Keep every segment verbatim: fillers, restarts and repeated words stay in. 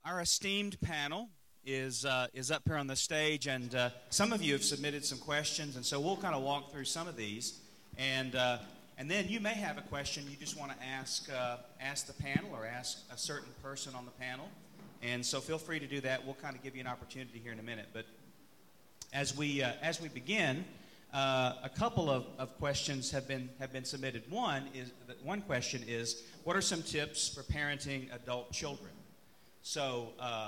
Our esteemed panel is uh, is up here on the stage, and uh, some of you have submitted some questions, and so we'll kind of walk through some of these, and uh, and then you may have a question you just want to ask uh, ask the panel or ask a certain person on the panel, and so feel free to do that. We'll kind of give you an opportunity here in a minute, but as we uh, as we begin, uh, a couple of, of questions have been have been submitted. One is one question is, what are some tips for parenting adult children? So uh,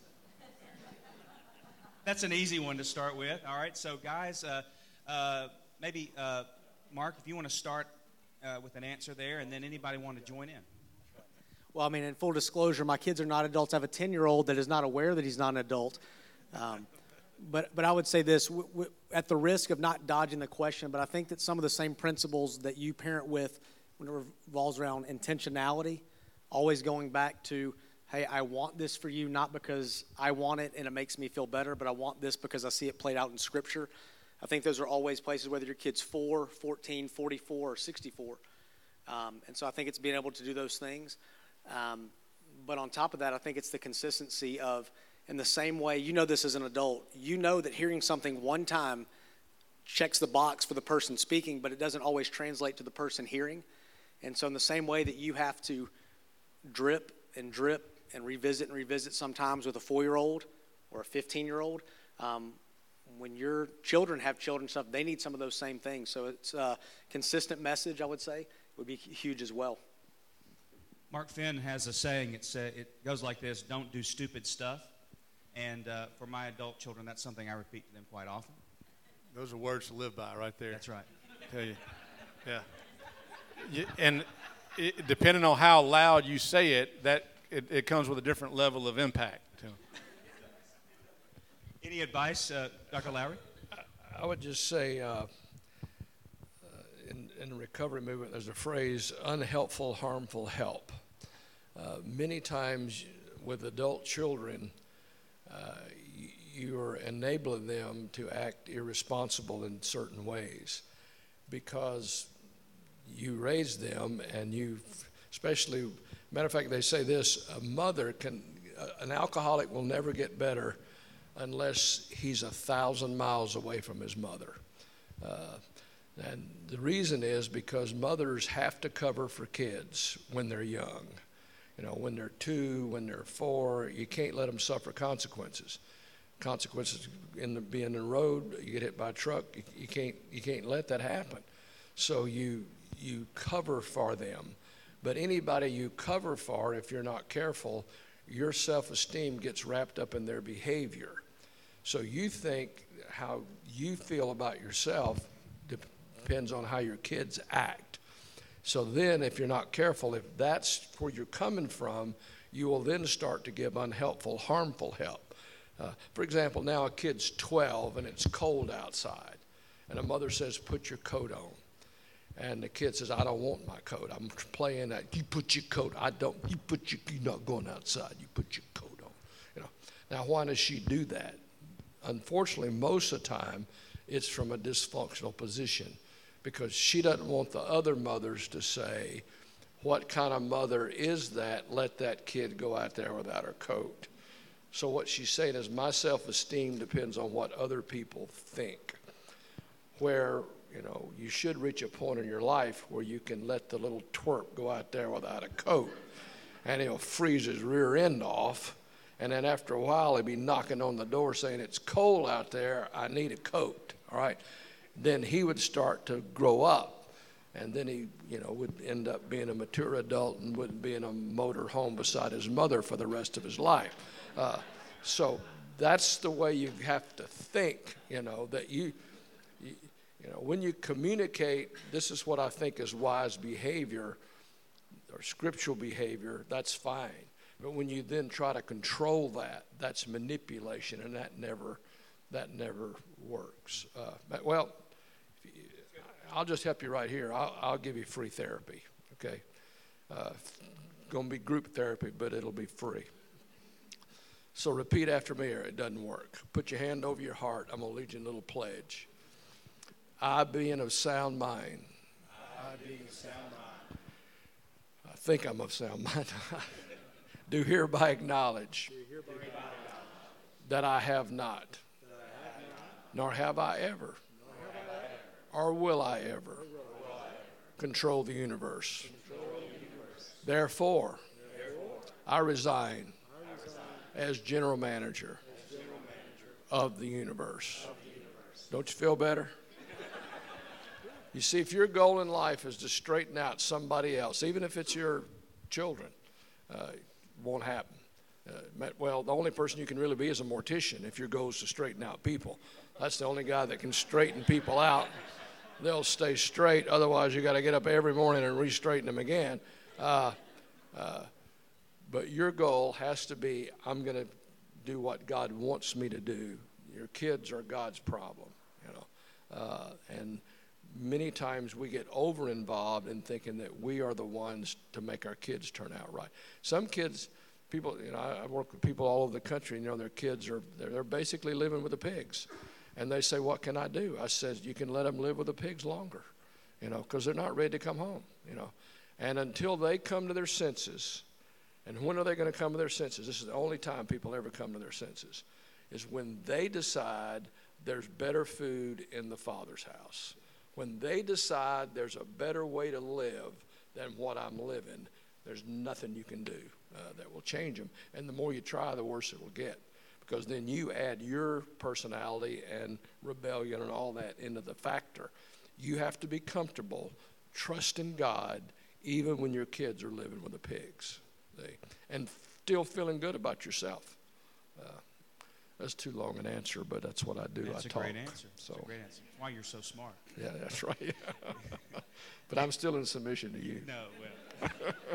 that's an easy one to start with. All right, so guys, uh, uh, maybe uh, Mark, if you want to start uh, with an answer there, and then anybody want to join in. Well, I mean, in full disclosure, my kids are not adults. I have a ten-year-old that is not aware that he's not an adult. Um, but but I would say this, w- w- at the risk of not dodging the question, but I think that some of the same principles that you parent with when it revolves around intentionality, always going back to, hey, I want this for you, not because I want it and it makes me feel better, but I want this because I see it played out in Scripture. I think those are always places, whether your kid's four, fourteen, forty-four, or sixty-four. Um, and so I think it's being able to do those things. Um, but on top of that, I think it's the consistency of, in the same way, you know this as an adult, you know that hearing something one time checks the box for the person speaking, but it doesn't always translate to the person hearing. And so in the same way that you have to drip and drip and revisit and revisit sometimes with a four-year-old or a fifteen-year-old, um, when your children have children stuff, they need some of those same things. So it's a consistent message, I would say, would be huge as well. Mark Finn has a saying, it's, uh, it goes like this: don't do stupid stuff. And uh, for my adult children, that's something I repeat to them quite often. Those are words to live by right there. That's right. I tell you. Yeah. You, and it, depending on how loud you say it, that it, it comes with a different level of impact. Too. Any advice, uh, Doctor Lowry? I would just say uh, uh, in, in the recovery movement, there's a phrase, unhelpful, harmful help. Uh, many times with adult children, uh, you, you're enabling them to act irresponsible in certain ways because you raised them and you, especially, matter of fact, they say this, a mother can, an alcoholic will never get better unless he's a thousand miles away from his mother. Uh, and the reason is because mothers have to cover for kids when they're young. You know, when they're two, when they're four, you can't let them suffer consequences. Consequences in the, being in the road, you get hit by a truck, you, you can't you can't let that happen. So you you cover for them. But anybody you cover for, if you're not careful, your self-esteem gets wrapped up in their behavior. So you think how you feel about yourself depends on how your kids act. So then if you're not careful, if that's where you're coming from, you will then start to give unhelpful, harmful help. Uh, for example, now a kid's twelve and it's cold outside, and a mother says, put your coat on. And the kid says, I don't want my coat. I'm playing that. You put your coat. I don't. You put your. You're not going outside. You put your coat on. You know. Now, why does she do that? Unfortunately, most of the time, it's from a dysfunctional position, because she doesn't want the other mothers to say, "What kind of mother is that? Let that kid go out there without her coat." So what she's saying is, my self-esteem depends on what other people think. Where You know, you should reach a point in your life where you can let the little twerp go out there without a coat, and he'll freeze his rear end off, and then after a while he'll be knocking on the door saying, it's cold out there, I need a coat, all right? Then he would start to grow up, and then he, you know, would end up being a mature adult and wouldn't be in a motor home beside his mother for the rest of his life. Uh, so that's the way you have to think, you know, that you, you You know, when you communicate, this is what I think is wise behavior or scriptural behavior, that's fine. But when you then try to control that, that's manipulation, and that never, that never works. Uh, but, well, I'll just help you right here. I'll, I'll give you free therapy, okay? Uh, going to be group therapy, but it'll be free. So repeat after me, or it doesn't work. Put your hand over your heart. I'm going to lead you in a little pledge. I, being of sound mind. I, being of sound mind. I think I'm of sound mind. do hereby acknowledge that I have not, nor have I ever, or will I ever, control the universe. Therefore, I resign as general manager of the universe. Don't you feel better? You see, if your goal in life is to straighten out somebody else, even if it's your children, uh, it won't happen. Uh, well, the only person you can really be is a mortician if your goal is to straighten out people. That's the only guy that can straighten people out. They'll stay straight. Otherwise, you got to get up every morning and re-straighten them again. Uh, uh, but your goal has to be, I'm going to do what God wants me to do. Your kids are God's problem, you know. Uh, and many times we get over-involved in thinking that we are the ones to make our kids turn out right. Some kids, people, you know, I, I work with people all over the country, you know, their kids are, they're, they're basically living with the pigs. And they say, what can I do? I said, you can let them live with the pigs longer, you know, because they're not ready to come home, you know. And until they come to their senses, and when are they going to come to their senses? This is the only time people ever come to their senses, is when they decide there's better food in the Father's house. When they decide there's a better way to live than what I'm living, there's nothing you can do uh, that will change them. And the more you try, the worse it will get. Because then you add your personality and rebellion and all that into the factor. You have to be comfortable trusting God even when your kids are living with the pigs. See? And still feeling good about yourself. Uh, that's too long an answer, but that's what I do. That's I a talk. great answer. So, That's a great answer. That's why you're so smart. Yeah, that's right. But I'm still in submission to you. No, well.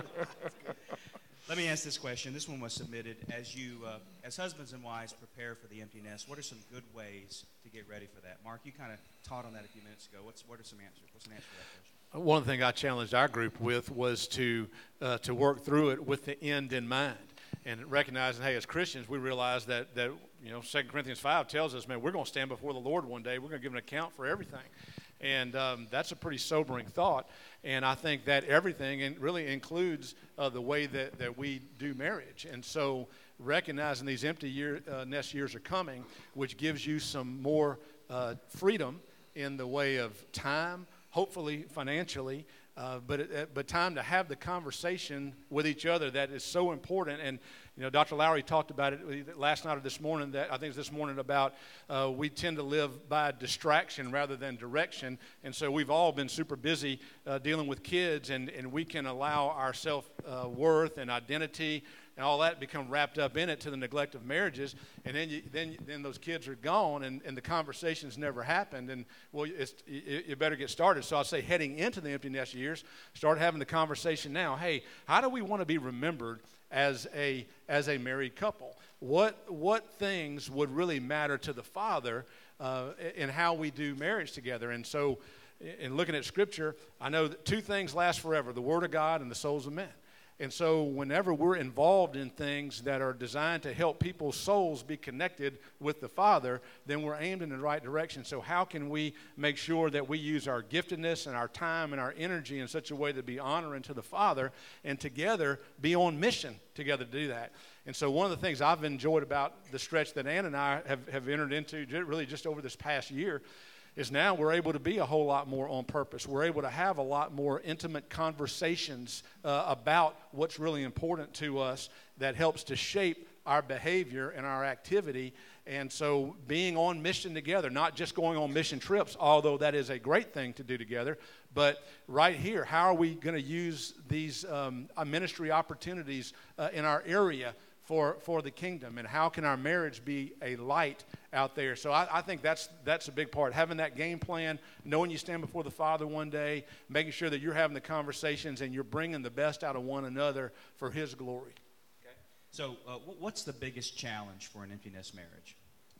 Let me ask this question. This one was submitted. As you, uh, as husbands and wives prepare for the empty nest, what are some good ways to get ready for that? Mark, you kind of taught on that a few minutes ago. What's, what are some answers? What's an answer to that question? One thing I challenged our group with was to uh, to work through it with the end in mind, and recognizing, hey, as Christians, we realize that that you know, Second Corinthians five tells us, man, we're going to stand before the Lord one day. We're going to give an account for everything, and um, that's a pretty sobering thought. And I think that everything and really includes uh, the way that, that we do marriage. And so recognizing these empty year, uh, nest years are coming, which gives you some more uh, freedom in the way of time, hopefully financially, uh, but it, but time to have the conversation with each other that is so important. And you know, Doctor Lowry talked about it last night or this morning. That I think it's this morning about uh, we tend to live by distraction rather than direction, and so we've all been super busy uh, dealing with kids, and and we can allow our self uh, worth and identity and all that become wrapped up in it to the neglect of marriages, and then you, then then those kids are gone, and, and the conversations never happened, and well, it's, you, you better get started. So I'll say, heading into the empty nest years, start having the conversation now. Hey, how do we want to be remembered as a as a married couple? What what things would really matter to the Father uh, in how we do marriage together? And so, in looking at Scripture, I know that two things last forever: the Word of God and the souls of men. And so whenever we're involved in things that are designed to help people's souls be connected with the Father, then we're aimed in the right direction. So how can we make sure that we use our giftedness and our time and our energy in such a way to be honoring to the Father, and together be on mission together to do that? And so one of the things I've enjoyed about the stretch that Ann and I have, have entered into really just over this past year is now we're able to be a whole lot more on purpose. We're able to have a lot more intimate conversations uh, about what's really important to us that helps to shape our behavior and our activity. And so being on mission together, not just going on mission trips, although that is a great thing to do together, but right here, how are we going to use these um, ministry opportunities uh, in our area for, for the kingdom, and how can our marriage be a light out there? So I, I think that's that's a big part, having that game plan, knowing you stand before the Father one day, making sure that you're having the conversations and you're bringing the best out of one another for His glory. Okay. So uh, what's the biggest challenge for an empty nest marriage?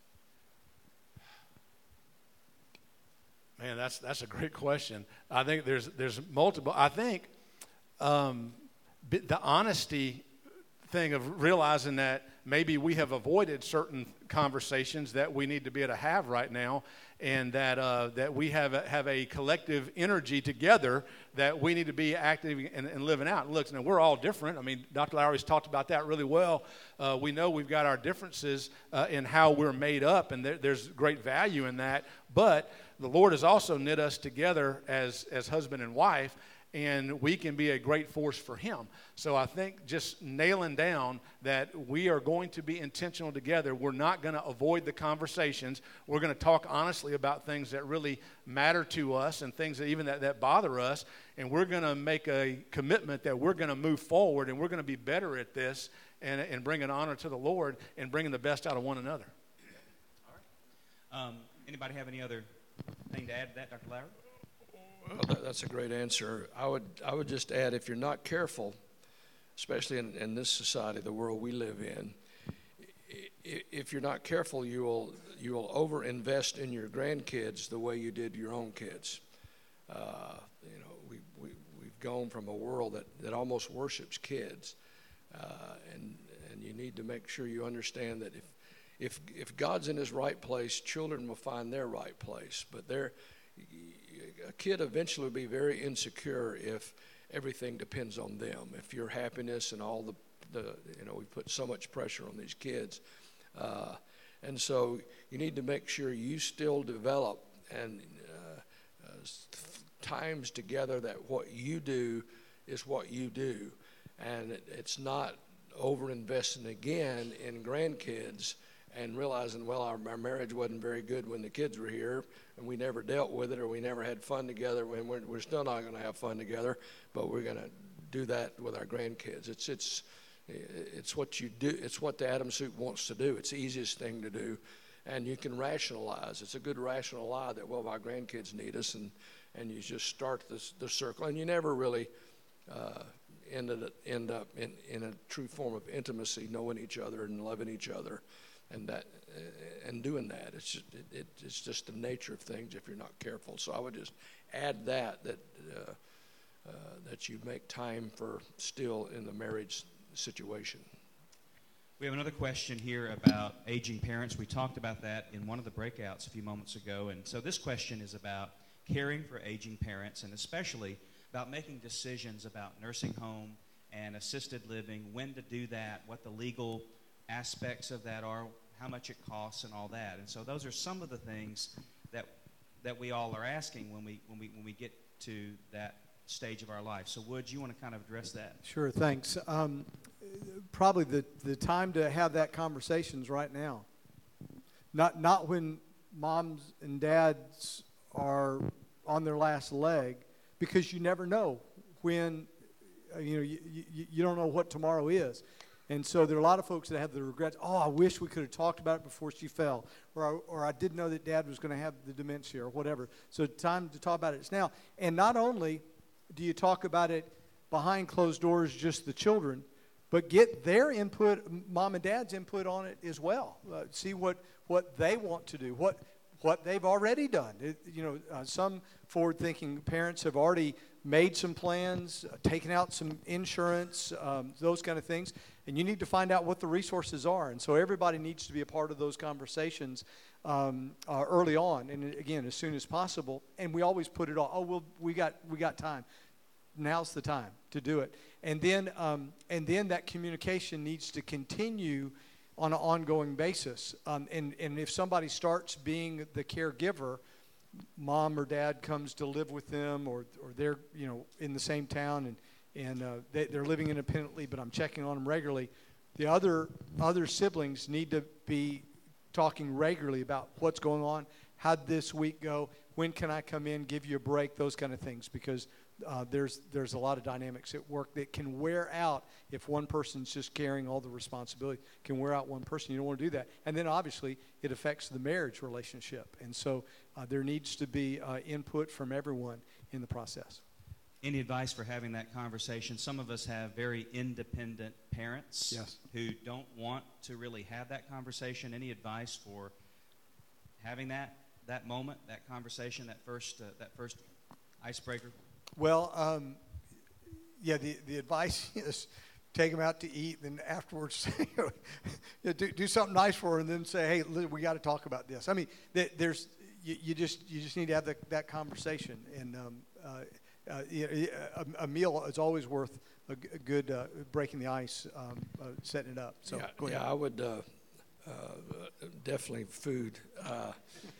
Man, that's that's a great question. I think there's there's multiple. I think um, the honesty thing of realizing that maybe we have avoided certain conversations that we need to be able to have right now, and that uh, that we have a, have a collective energy together that we need to be active and, and living out. Look, now we're all different. I mean, Doctor Lowry's talked about that really well. Uh, we know we've got our differences uh, in how we're made up, and there, there's great value in that. But the Lord has also knit us together as as husband and wife, and we can be a great force for Him. So I think just nailing down that we are going to be intentional together. We're not going to avoid the conversations. We're going to talk honestly about things that really matter to us and things that even that, that bother us. And we're going to make a commitment that we're going to move forward, and we're going to be better at this and, and bringing honor to the Lord and bringing the best out of one another. All right. Um, anybody have any other thing to add to that, Doctor Lowry? Well, that, that's a great answer. I would I would just add, if you're not careful, especially in, in this society, the world we live in, if you're not careful, you will you will overinvest in your grandkids the way you did your own kids. Uh, you know, we, we, we've gone from a world that, that almost worships kids, uh, and and you need to make sure you understand that if if if God's in His right place, children will find their right place. But they're a kid eventually will be very insecure if everything depends on them. If your happiness and all the, the you know, we put so much pressure on these kids. Uh, and so you need to make sure you still develop and uh, uh, times together that what you do is what you do. And it, it's not over-investing again in grandkids and realizing, well, our, our marriage wasn't very good when the kids were here, and we never dealt with it, or we never had fun together, and we're, we're still not going to have fun together, but we're going to do that with our grandkids. It's it's it's what you do. It's what the Adam suit wants to do. It's the easiest thing to do, and you can rationalize. It's a good rational lie that, well, our grandkids need us, and, and you just start this, the circle, and you never really uh, end, it, end up in, in a true form of intimacy, knowing each other and loving each other. And that, uh, and doing that, it's just, it, it, it's just the nature of things if you're not careful. So I would just add that that uh, uh, that you make time for still in the marriage situation. We have another question here about aging parents. We talked about that in one of the breakouts a few moments ago, and so this question is about caring for aging parents, and especially about making decisions about nursing home and assisted living, when to do that, what the legal aspects of that are, how much it costs, and all that. And so those are some of the things that that we all are asking when we when we when we get to that stage of our life. So Wood, you want to kind of address that? Sure, thanks. Um, probably the, the time to have that conversations right now. Not not when moms and dads are on their last leg, because you never know when, you know, you, you, you don't know what tomorrow is. And so there are a lot of folks that have the regrets. Oh, I wish we could have talked about it before she fell. Or I, or I didn't know that Dad was going to have the dementia or whatever. So time to talk about it is now. And not only do you talk about it behind closed doors, just the children, but get their input, mom and dad's input on it as well. Uh, see what, what they want to do, what what they've already done. It, you know, uh, some forward-thinking parents have already made some plans, uh, taken out some insurance, um, those kind of things. And you need to find out what the resources are. And so everybody needs to be a part of those conversations um, uh, early on, and again, as soon as possible. And we always put it off. Oh, well, we got we got time. Now's the time to do it. And then um, and then that communication needs to continue on an ongoing basis. Um, and, and if somebody starts being the caregiver, mom or dad comes to live with them, or or they're, you know, in the same town, and and uh, they, they're living independently, but I'm checking on them regularly. The other other siblings need to be talking regularly about what's going on. How'd this week go? When can I come in, give you a break? Those kind of things, because uh, there's there's a lot of dynamics at work that can wear out if one person's just carrying all the responsibility. Can wear out one person. You don't want to do that. And then obviously it affects the marriage relationship. And so uh, there needs to be uh, input from everyone in the process. Any advice for having that conversation? Some of us have very independent parents Yes. who don't want to really have that conversation. Any advice for having that that moment, that conversation, that first uh, that first icebreaker? Well, um, yeah, the, the advice is take them out to eat, and then afterwards do, do something nice for her, and then say, hey, we got to talk about this. I mean, there's you, you just you just need to have the, that conversation, and um, uh, uh, a, a meal is always worth a, a good uh, breaking the ice, um, uh, setting it up. So yeah, go ahead. Yeah, I would uh, uh, definitely food, uh, uh,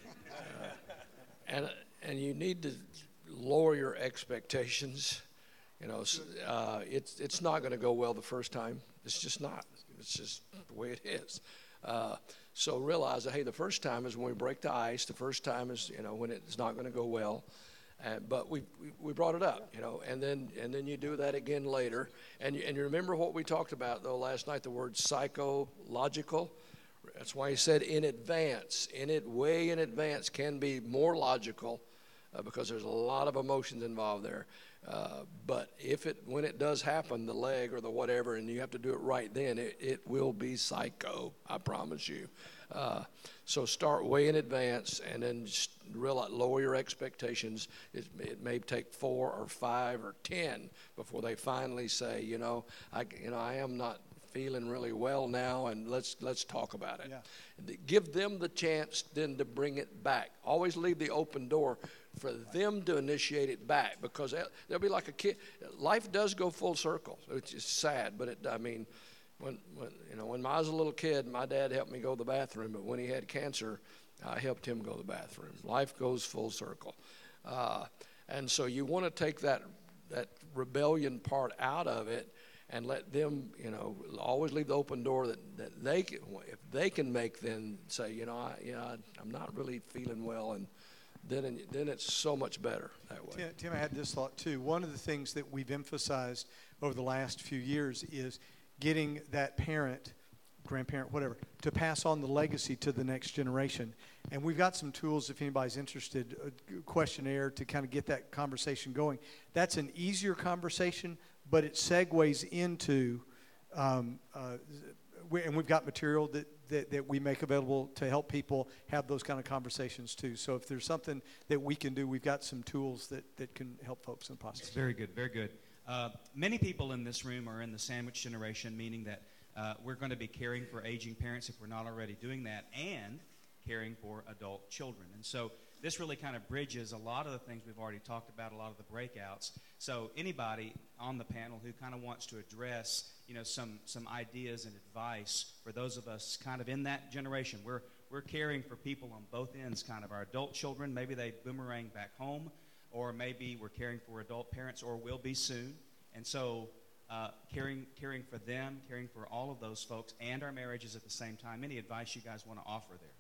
and and you need to lower your expectations. You know, uh, it's it's not going to go well the first time. It's just not. It's just the way it is. Uh, so realize that, hey, the first time is when we break the ice. The first time is, you know, when it's not going to go well. Uh, but we, we we brought it up, you know, and then and then you do that again later. And you, and you remember what we talked about, though, last night, the word psychological. That's why he said in advance. In it, way in advance can be more logical uh, because there's a lot of emotions involved there. Uh, but if it, when it does happen, the leg or the whatever, and you have to do it right then, it, it will be psycho, I promise you. Uh, so start way in advance, and then just realize, lower your expectations. It, it may take four or five or ten before they finally say, you know, I, you know, I am not feeling really well now, and let's let's talk about it. Yeah. Give them the chance then to bring it back. Always leave the open door for them to initiate it back, because they'll be like a kid. Life does go full circle. It's just sad, but it, I mean, when, when you know, when I was a little kid, my dad helped me go to the bathroom, but when he had cancer, I helped him go to the bathroom. Life goes full circle, uh, and so you want to take that that rebellion part out of it. And let them, you know, always leave the open door that, that they can, if they can make, then say, you know, I, you know, I'm not really feeling well, and then then it's so much better that way. Tim, Tim, I had this thought too. One of the things that we've emphasized over the last few years is getting that parent, grandparent, whatever, to pass on the legacy to the next generation. And we've got some tools, if anybody's interested, a questionnaire to kind of get that conversation going. That's an easier conversation, but it segues into, um, uh, we, and we've got material that, that, that we make available to help people have those kind of conversations too. So if there's something that we can do, we've got some tools that, that can help folks in the process. Very good, very good. Uh, many people in this room are in the sandwich generation, meaning that uh, we're going to be caring for aging parents if we're not already doing that, and caring for adult children. And so this really kind of bridges a lot of the things we've already talked about, a lot of the breakouts. So anybody on the panel who kind of wants to address, you know, some some ideas and advice for those of us kind of in that generation. We're we're caring for people on both ends, kind of our adult children. Maybe they boomerang back home, or maybe we're caring for adult parents, or will be soon. And so uh, caring caring for them, caring for all of those folks, and our marriages at the same time. Any advice you guys want to offer there?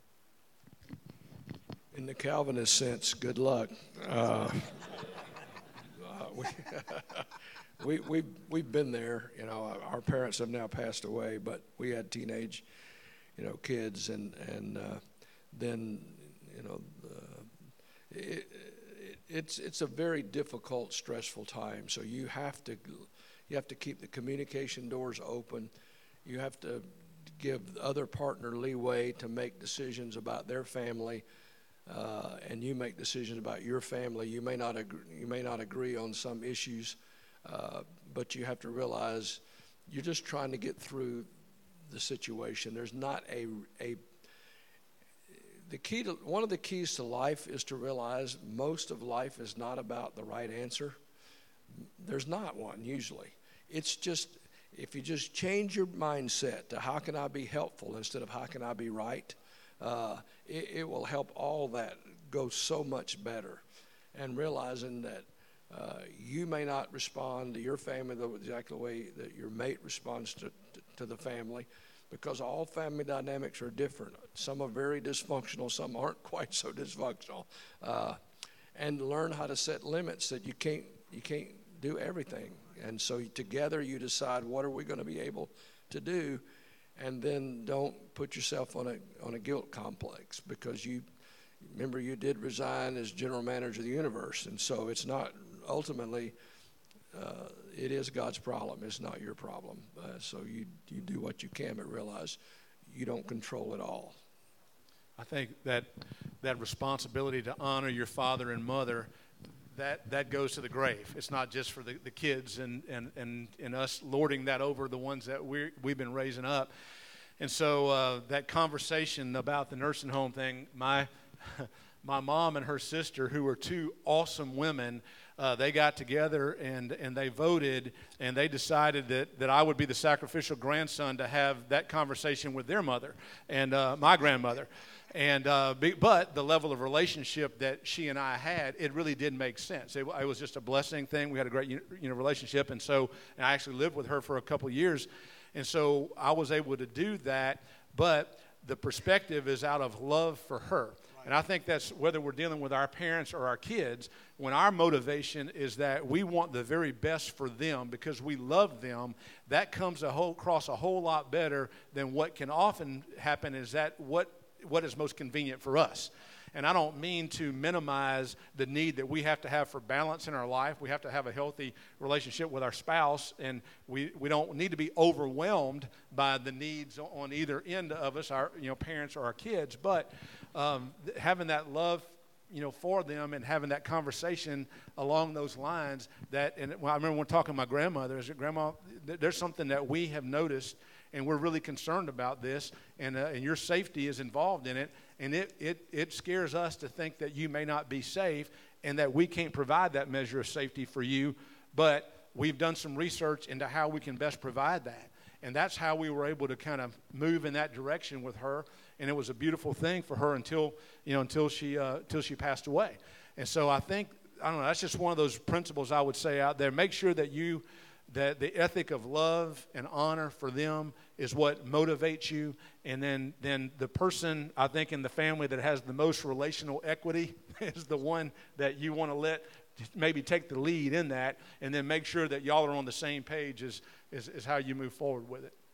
In the Calvinist sense, good luck. Uh, uh, we, we, we, we've been there. You know, our parents have now passed away, but we had teenage, you know, kids, and, and uh, then, you know, uh, it, it, it's, it's a very difficult, stressful time. So you have to, you have to keep the communication doors open. You have to give the other partner leeway to make decisions about their family. Uh, and you make decisions about your family. You may not agree, you may not agree on some issues, uh, but you have to realize you're just trying to get through the situation. There's not a a the key to one of the keys to life is to realize most of life is not about the right answer. There's not one usually. It's just if you just change your mindset to how can I be helpful instead of how can I be right. Uh, it, it will help all that go so much better. And realizing that uh, you may not respond to your family the exactly the way that your mate responds to, to, to the family, because all family dynamics are different. Some are very dysfunctional, some aren't quite so dysfunctional. Uh, and learn how to set limits that you can't you can't do everything. And so together you decide what are we going to be able to do. And then don't put yourself on a on a guilt complex, because you remember you did resign as general manager of the universe, and so it's not ultimately uh, it is God's problem. It's not your problem. Uh, so you you do what you can, but realize you don't control it all. I think that that responsibility to honor your father and mother, that that goes to the grave. It's not just for the, the kids and, and, and, and us lording that over the ones that we we've been raising up. And so uh, that conversation about the nursing home thing, my my mom and her sister, who were two awesome women, uh, they got together and, and they voted, and they decided that, that I would be the sacrificial grandson to have that conversation with their mother and uh, my grandmother. And uh, but the level of relationship that she and I had, it really did make sense. It, it was just a blessing thing. We had a great you know relationship, and so and I actually lived with her for a couple of years, and so I was able to do that. But the perspective is out of love for her, and I think that's whether we're dealing with our parents or our kids. When our motivation is that we want the very best for them because we love them, that comes a whole, across a whole lot better than what can often happen. Is that what what is most convenient for us. And I don't mean to minimize the need that we have to have for balance in our life. We have to have a healthy relationship with our spouse, and we, we don't need to be overwhelmed by the needs on either end of us, our you know parents or our kids. But um, th- having that love you know, for them and having that conversation along those lines, that, and well, I remember when talking to my grandmother, I said, Grandma, th- there's something that we have noticed, and we're really concerned about this, and uh, and your safety is involved in it, and it, it it scares us to think that you may not be safe and that we can't provide that measure of safety for you, but we've done some research into how we can best provide that. And that's how we were able to kind of move in that direction with her, and it was a beautiful thing for her until, you know, until she uh, until she passed away. And so I think, I don't know, that's just one of those principles I would say out there. Make sure that you, that the ethic of love and honor for them is what motivates you. And then, then the person, I think, in the family that has the most relational equity is the one that you want to let maybe take the lead in that, and then make sure that y'all are on the same page is, is, is how you move forward with it.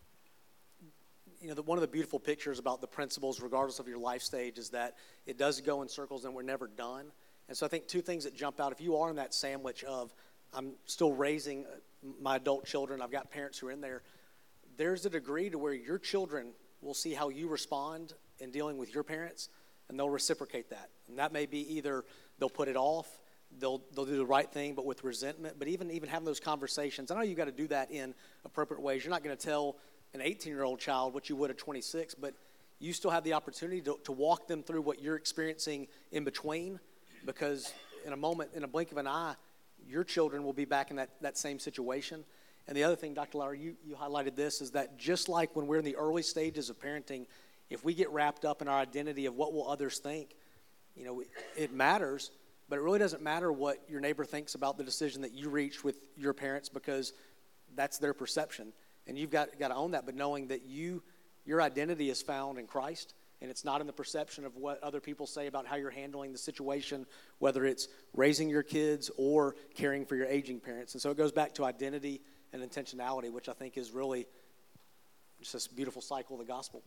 You know, the, one of the beautiful pictures about the principles, regardless of your life stage, is that it does go in circles and we're never done. And so I think two things that jump out. If you are in that sandwich of, I'm still raising my adult children, I've got parents who are in there, there's a degree to where your children will see how you respond in dealing with your parents, and they'll reciprocate that. And that may be either they'll put it off, they'll they'll do the right thing, but with resentment. But even, even having those conversations, I know you've got to do that in appropriate ways. You're not going to tell an eighteen-year-old child what you would a twenty-six, but you still have the opportunity to, to walk them through what you're experiencing in between, because in a moment, in a blink of an eye, your children will be back in that, that same situation. And the other thing, Doctor Lauer, you, you highlighted this, is that just like when we're in the early stages of parenting, if we get wrapped up in our identity of what will others think, you know, it matters, but it really doesn't matter what your neighbor thinks about the decision that you reached with your parents, because that's their perception. And you've got, got to own that, but knowing that you, your identity is found in Christ, and it's not in the perception of what other people say about how you're handling the situation, whether it's raising your kids or caring for your aging parents. And so it goes back to identity and intentionality, which I think is really just this beautiful cycle of the gospel.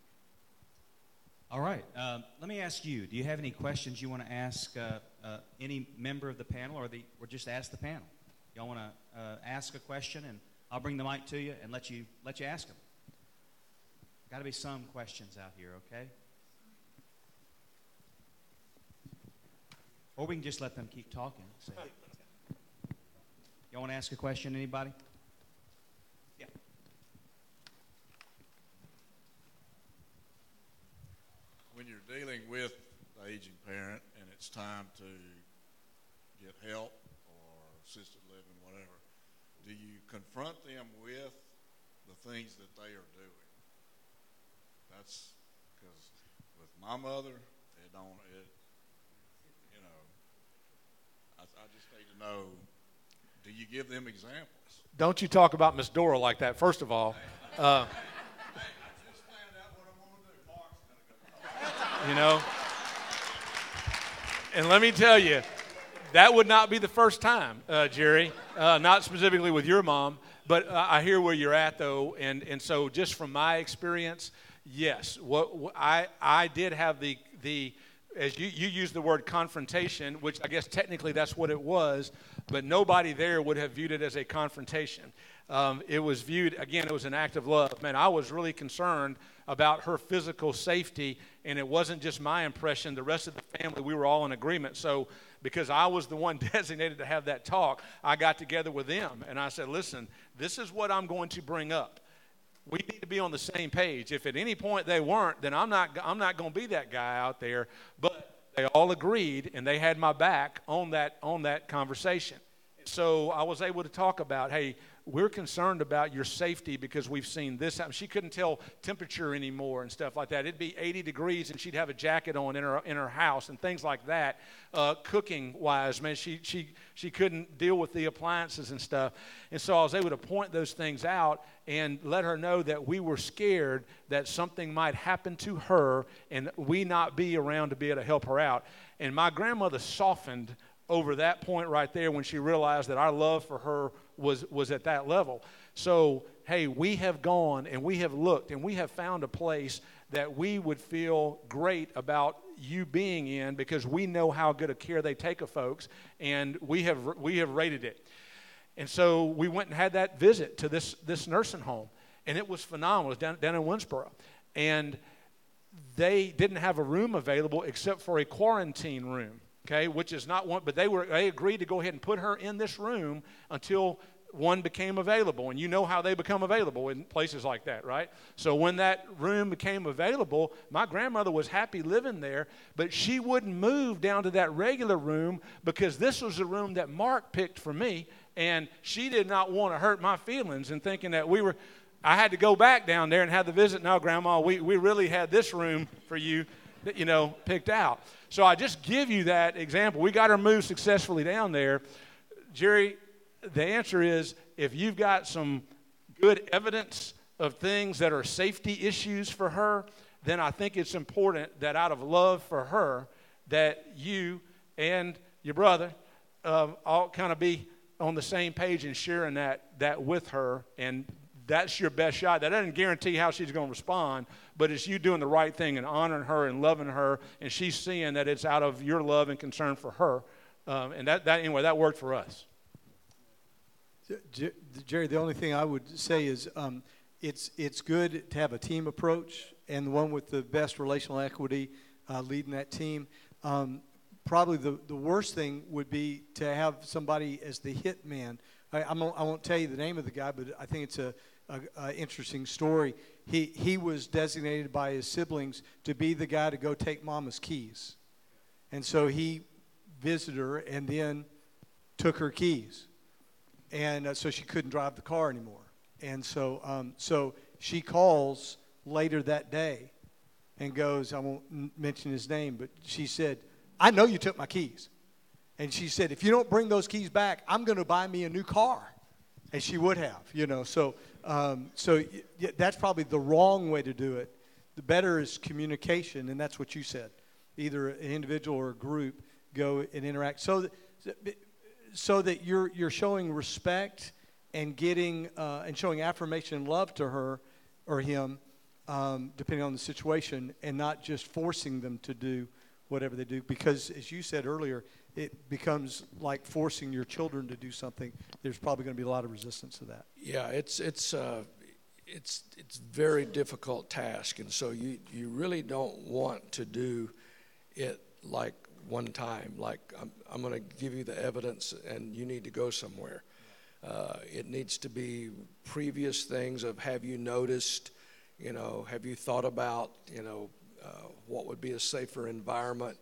All right. Uh, let me ask you, do you have any questions you want to ask uh, uh, any member of the panel, or, the, or just ask the panel? Y'all want to uh, ask a question, and I'll bring the mic to you and let you let you ask them. Got to be some questions out here, okay? Or we can just let them keep talking. So. Y'all want to ask a question, anybody? Yeah. When you're dealing with the aging parent and it's time to get help or assisted living, whatever, do you confront them with the things that they are doing? That's because with my mother, it don't, it, you know, I, I just need to know, do you give them examples? Don't you talk about Miss Dora like that, first of all. Uh, you know, and let me tell you, that would not be the first time, uh, Jerry, uh, not specifically with your mom, but uh, I hear where you're at, though, and, and so just from my experience, yes, what, what I I did have the the as you you used the word confrontation, which I guess technically that's what it was, but nobody there would have viewed it as a confrontation. Um, it was viewed, again, it was an act of love. Man, I was really concerned about her physical safety, and it wasn't just my impression. The rest of the family, we were all in agreement. So because I was the one designated to have that talk, I got together with them, and I said, listen, this is what I'm going to bring up. We need to be on the same page. If at any point they weren't, then I'm not, I'm not going to be that guy out there. But they all agreed, and they had my back on that, on that conversation. So I was able to talk about, hey, we're concerned about your safety because we've seen this happen. She couldn't tell temperature anymore and stuff like that. It'd be eighty degrees and she'd have a jacket on in her in her house and things like that. Uh, cooking wise, man, she she she couldn't deal with the appliances and stuff. And so I was able to point those things out and let her know that we were scared that something might happen to her and we not be around to be able to help her out. And my grandmother softened over that point right there when she realized that our love for her was was at that level. So, hey, we have gone and we have looked and we have found a place that we would feel great about you being in because we know how good a care they take of folks, and we have we have rated it. And so we went and had that visit to this this nursing home, and it was phenomenal. It was down, down in Winsboro. And they didn't have a room available except for a quarantine room. Okay, which is not one, but they were they agreed to go ahead and put her in this room until one became available. And you know how they become available in places like that, right? So when that room became available, my grandmother was happy living there, but she wouldn't move down to that regular room because this was the room that Mark picked for me, and she did not want to hurt my feelings and thinking that we were, I had to go back down there and have the visit. No, Grandma, we, we really had this room for you, you know, picked out. So I just give you that example. We got her moved successfully down there. Jerry, the answer is if you've got some good evidence of things that are safety issues for her, then I think it's important that out of love for her that you and your brother uh, all kind of be on the same page and sharing that, that with her, and that's your best shot. That doesn't guarantee how she's going to respond, but it's you doing the right thing and honoring her and loving her, and she's seeing that it's out of your love and concern for her. Um, and that, that, anyway, that worked for us. Jerry, the only thing I would say is um, it's it's good to have a team approach, and the one with the best relational equity uh, leading that team. Um, probably the, the worst thing would be to have somebody as the hit man. I, I, won't, I won't tell you the name of the guy, but I think it's a, a, a interesting story. He he was designated by his siblings to be the guy to go take Mama's keys, and so he visited her and then took her keys. And uh, so she couldn't drive the car anymore. And so um, so she calls later that day and goes, I won't n- mention his name, but she said, I know you took my keys. And she said, if you don't bring those keys back, I'm going to buy me a new car. And she would have, you know. So, um, so y- y- that's probably the wrong way to do it. The better is communication, and that's what you said. Either an individual or a group go and interact. So that, so that you're you're showing respect and getting uh, and showing affirmation and love to her or him, um, depending on the situation, and not just forcing them to do whatever they do. Because as you said earlier, it becomes like forcing your children to do something. There's probably going to be a lot of resistance to that. Yeah, it's it's uh, it's it's very difficult task, and so you you really don't want to do it like one time, like I'm, I'm going to give you the evidence and you need to go somewhere. Uh, it needs to be previous things of have you noticed, you know, have you thought about, you know, uh, what would be a safer environment.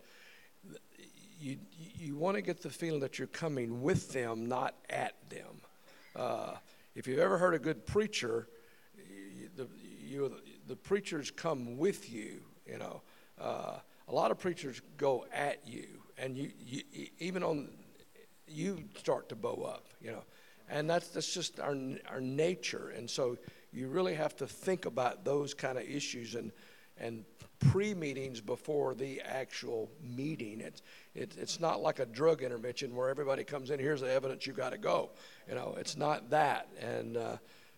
You, you want to get the feeling that you're coming with them, not at them. Uh, if you've ever heard a good preacher, you, the, you, the preachers come with you, you know. Uh, A lot of preachers go at you, and you, you even on you start to bow up, you know, and that's that's just our our nature. And so you really have to think about those kind of issues and and pre-meetings before the actual meeting. It's it, it's not like a drug intervention where everybody comes in. Here's the evidence. You got to go. You know, it's not that. And uh,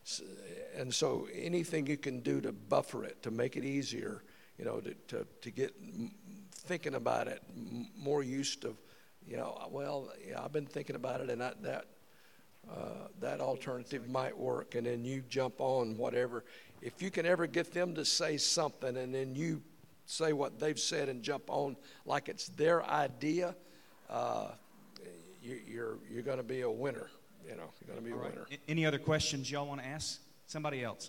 and so anything you can do to buffer it, to make it easier, you know, to to, to get thinking about it, more used to, you know, well, yeah, I've been thinking about it, and that that uh, that alternative might work, and then you jump on whatever. if you can ever get them to say something and then you say what they've said and jump on like it's their idea, uh, you, you're you're going to be a winner. You know, you're going to be a All right. winner. A- Any other questions y'all want to ask? Somebody else.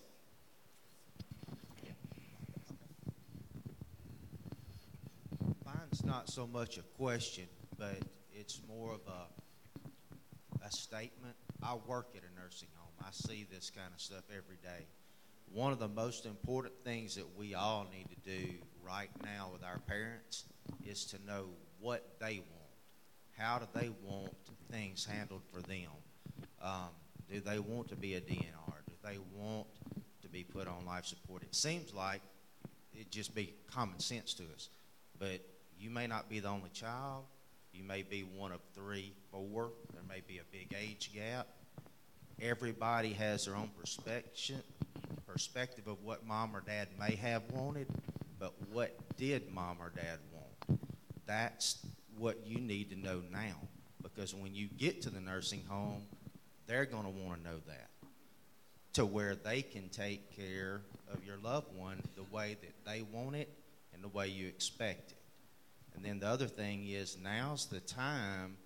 Mine's not so much a question, but it's more of a, a statement. I work at a nursing home. I see this kind of stuff every day. One of the most important things that we all need to do right now with our parents is to know what they want. How do they want things handled for them? Um, do they want to be a D N R? Do they want to be put on life support? It seems like it'd just be common sense to us. But you may not be the only child. You may be one of three, four. There may be a big age gap. Everybody has their own perspective, perspective of what mom or dad may have wanted, but what did mom or dad want? That's what you need to know now, because when you get to the nursing home, they're going to want to know that, to where they can take care of your loved one the way that they want it and the way you expect it. And then the other thing is, now's the time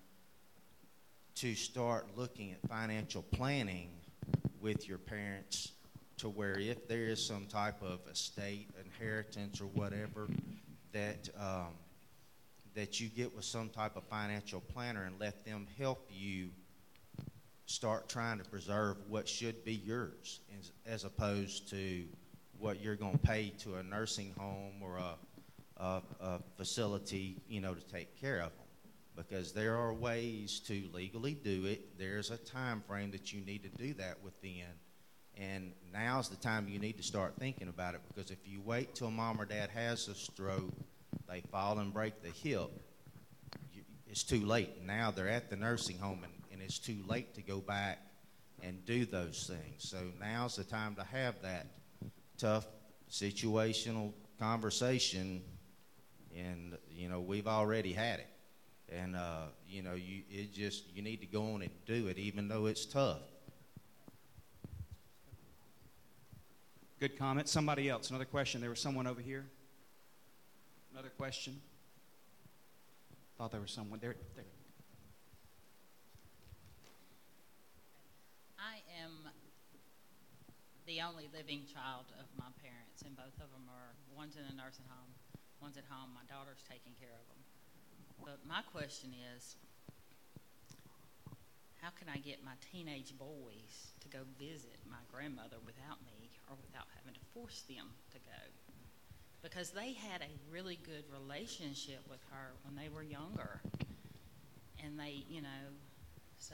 to start looking at financial planning with your parents, to where if there is some type of estate, inheritance, or whatever, that um, that you get with some type of financial planner and let them help you start trying to preserve what should be yours, as, as opposed to what you're going to pay to a nursing home or a, a, a facility, you know, to take care of them. Because there are ways to legally do it. There's a time frame that you need to do that within. And now's the time you need to start thinking about it, because if you wait till mom or dad has a stroke, they fall and break the hip, you, it's too late. Now they're at the nursing home, and, and it's too late to go back and do those things. So now's the time to have that tough situational conversation, and, you know, we've already had it. And, uh, you know, you it just you need to go on and do it, even though it's tough. Good comment. Somebody else. Another question. There was someone over here. Another question. Thought there was someone there. There. I am the only living child of my parents, and both of them are, one's in a nursing home, one's at home. My daughter's taking care of them. But my question is, how can I get my teenage boys to go visit my grandmother without me, or without having to force them to go? Because they had a really good relationship with her when they were younger. And they, you know, so.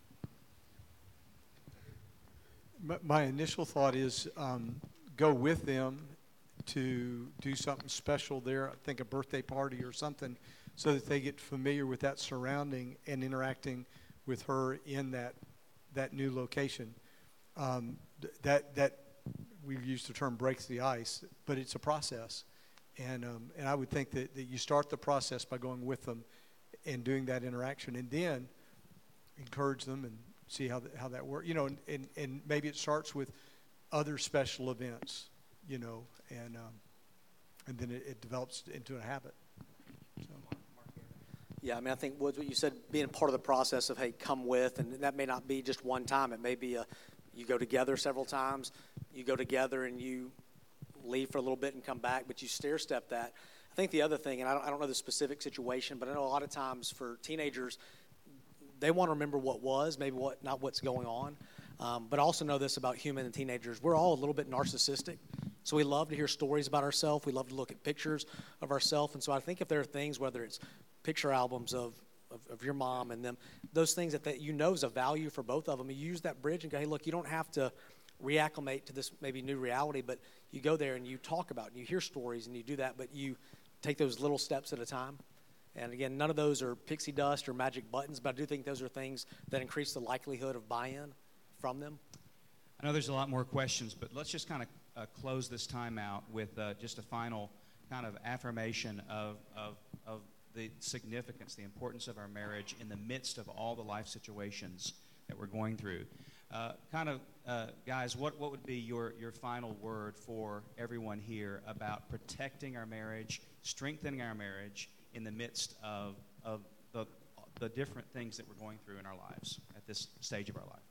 My, my initial thought is um, go with them to do something special there. I think a birthday party or something, so that they get familiar with that surrounding and interacting with her in that that new location. Um, th- that that we've used the term breaks the ice, but it's a process, and um, and I would think that, that you start the process by going with them and doing that interaction, and then encourage them and see how th- how that works. You know, and, and and maybe it starts with other special events, you know, and um, and then it, it develops into a habit. So. Yeah, I mean, I think Woods, what you said, being part of the process of, hey, come with, and that may not be just one time. It may be a, you go together several times, you go together and you leave for a little bit and come back, but you stair-step that. I think the other thing, and I don't, I don't know the specific situation, but I know a lot of times for teenagers, they want to remember what was, maybe what not what's going on. Um, but I also know this about human and teenagers. We're all a little bit narcissistic. So we love to hear stories about ourselves. We love to look at pictures of ourselves. And so I think if there are things, whether it's picture albums of, of, of your mom and them, those things that, that you know is a value for both of them, you use that bridge and go, hey, look, you don't have to reacclimate to this maybe new reality, but you go there and you talk about it and you hear stories and you do that, but you take those little steps at a time. And again, none of those are pixie dust or magic buttons, but I do think those are things that increase the likelihood of buy-in from them. I know there's a lot more questions, but let's just kind of uh, close this time out with uh, just a final kind of affirmation of, of, of the significance, the importance of our marriage in the midst of all the life situations that we're going through. uh, kind of, uh, guys, what, what would be your, your final word for everyone here about protecting our marriage, strengthening our marriage in the midst of, of the, the different things that we're going through in our lives at this stage of our life?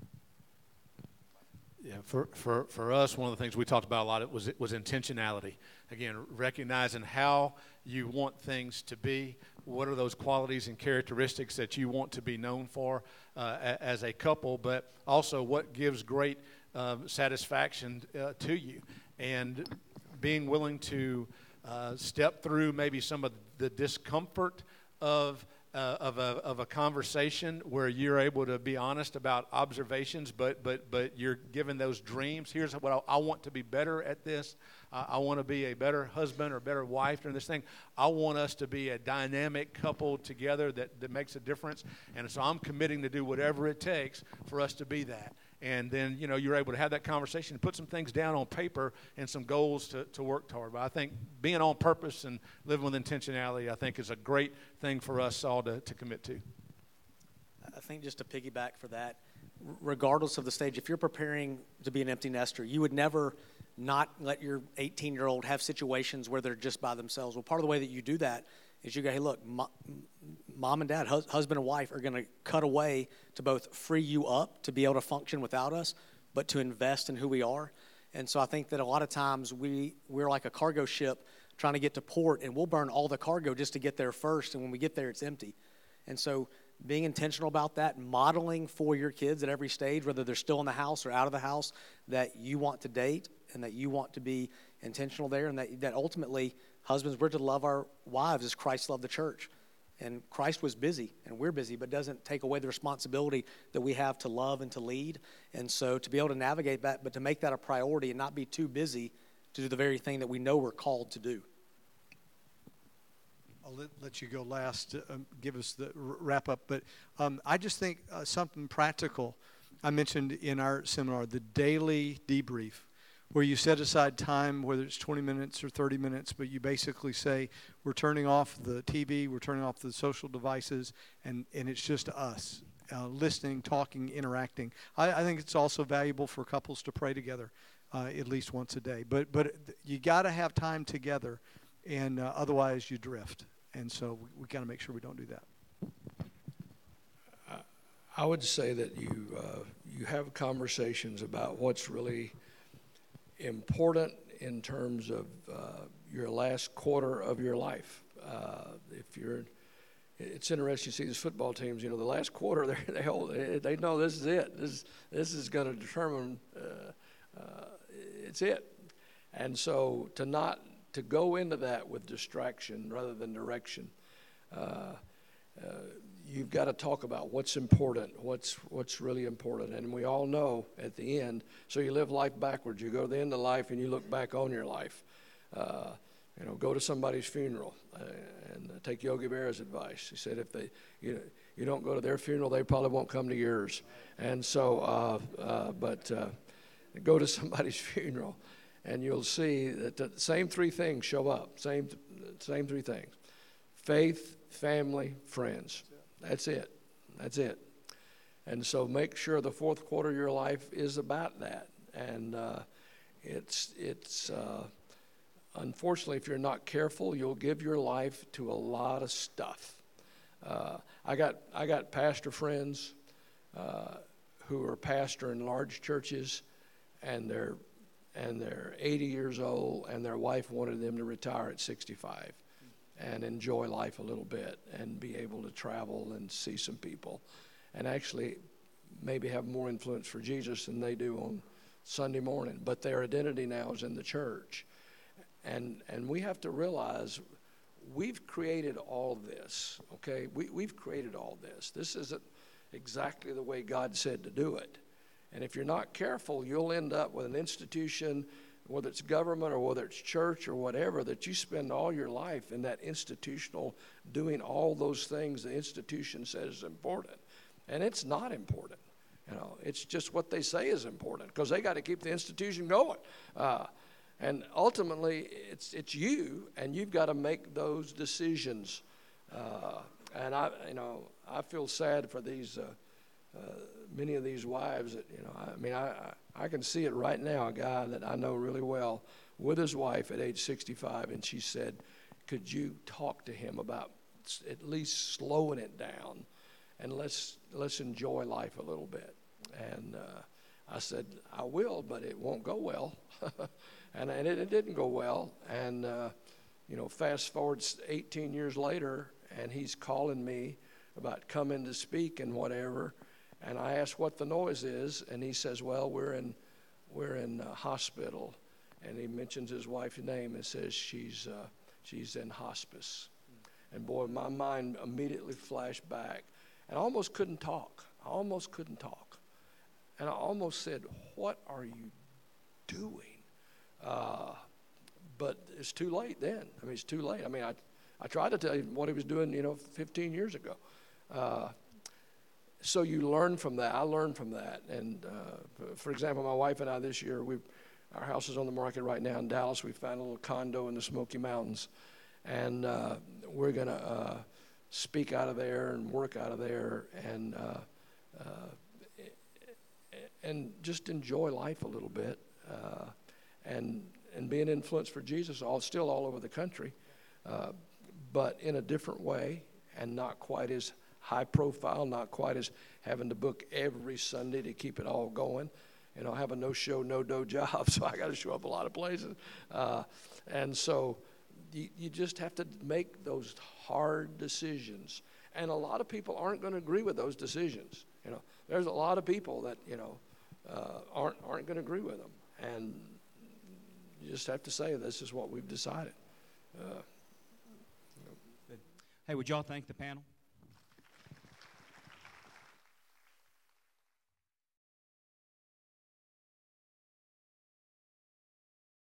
Yeah, for, for, for us, one of the things we talked about a lot it was, it was intentionality. Again, recognizing how you want things to be. What are those qualities and characteristics that you want to be known for uh, a, as a couple, but also what gives great um, satisfaction uh, to you. And being willing to uh, step through maybe some of the discomfort of Uh, of a of a conversation where you're able to be honest about observations, but but but you're given those dreams. Here's what I, I want to be better at this. Uh, I want to be a better husband or better wife during this thing. I want us to be a dynamic couple together that, that makes a difference. And so I'm committing to do whatever it takes for us to be that. And then, you know, you're able to have that conversation and put some things down on paper and some goals to, to work toward. But I think being on purpose and living with intentionality, I think, is a great thing for us all to, to commit to. I think just to piggyback for that, regardless of the stage, if you're preparing to be an empty nester, you would never not let your eighteen-year-old have situations where they're just by themselves. Well, part of the way that you do that is you go, hey, look, mom and dad, hus- husband and wife are going to cut away to both free you up to be able to function without us, but to invest in who we are. And so I think that a lot of times we, we're like a cargo ship trying to get to port, and we'll burn all the cargo just to get there first, and when we get there, it's empty. And so being intentional about that, modeling for your kids at every stage, whether they're still in the house or out of the house, that you want to date and that you want to be intentional there, and that, that ultimately, husbands, we're to love our wives as Christ loved the church. And Christ was busy, and we're busy, but doesn't take away the responsibility that we have to love and to lead. And so to be able to navigate that, but to make that a priority and not be too busy to do the very thing that we know we're called to do. I'll let, let you go last to um, give us the r- wrap up. But um, I just think uh, something practical. I mentioned in our seminar, the daily debrief, where you set aside time, whether it's twenty minutes or thirty minutes, but you basically say, we're turning off the T V, we're turning off the social devices, and, and it's just us, uh, listening, talking, interacting. I, I think it's also valuable for couples to pray together uh, at least once a day. But, but you got to have time together, and uh, otherwise you drift. And so we, we got to make sure we don't do that. I would say that you uh, you have conversations about what's really important in terms of uh, your last quarter of your life. Uh, if you're, it's interesting to see these football teams. You know, the last quarter, they hold, they know this is it. This this is going to determine. Uh, uh, it's it, and so to not to go into that with distraction rather than direction. Uh, uh, you've got to talk about what's important, what's what's really important. And we all know at the end, so you live life backwards. You go to the end of life and you look back on your life. Uh, you know, go to somebody's funeral uh, and uh, take Yogi Berra's advice. He said if they, you know, you don't go to their funeral, they probably won't come to yours. And so, uh, uh, but uh, go to somebody's funeral and you'll see that the same three things show up, same, same three things. Faith, family, friends. That's it. That's it. And so make sure the fourth quarter of your life is about that. And uh, it's, it's uh, unfortunately, if you're not careful, you'll give your life to a lot of stuff. Uh, I got I got pastor friends uh, who are pastor in large churches, and they're and they're eighty years old, and their wife wanted them to retire at sixty-five. And enjoy life a little bit and be able to travel and see some people and actually maybe have more influence for Jesus than they do on Sunday morning. But their identity now is in the church. And and we have to realize we've created all this, okay? We, we've created all this. This isn't exactly the way God said to do it. And if you're not careful, you'll end up with an institution, whether it's government or whether it's church or whatever, that you spend all your life in that institutional, doing all those things the institution says is important. And it's not important. You know, it's just what they say is important because they got to keep the institution going. Uh, and ultimately, it's it's you, and you've got to make those decisions. Uh, and I, you know, I feel sad for these uh, uh, many of these wives that, you know, I mean, I, I I can see it right now, a guy that I know really well with his wife at age sixty-five, and she said, could you talk to him about s- at least slowing it down and let's let's enjoy life a little bit. And uh, I said, I will, but it won't go well. and and it, it didn't go well. And, uh, you know, fast forward s- eighteen years later, and he's calling me about coming to speak and whatever. And I asked what the noise is, and he says, well, we're in we're in a hospital. And he mentions his wife's name and says she's uh, she's in hospice. And boy, my mind immediately flashed back. And I almost couldn't talk. I almost couldn't talk. And I almost said, what are you doing? Uh, but it's too late then. I mean, it's too late. I mean, I, I tried to tell him what he was doing, you know, fifteen years ago. Uh, so you learn from that. I learned from that. And, uh, for example, my wife and I this year, we our house is on the market right now in Dallas. We found a little condo in the Smoky Mountains. And uh, we're going to uh, speak out of there and work out of there and uh, uh, and just enjoy life a little bit uh, and and be an influence for Jesus all still all over the country, uh, but in a different way and not quite as high profile, not quite as having to book every Sunday to keep it all going. You know, I have a no-show, no-dough job, so I got to show up a lot of places, uh, and so. You, you just have to make those hard decisions. And a lot of people aren't going to agree with those decisions. You know, there's a lot of people that, you know, uh, aren't, aren't going to agree with them. And you just have to say, this is what we've decided. Uh, Hey, would y'all thank the panel?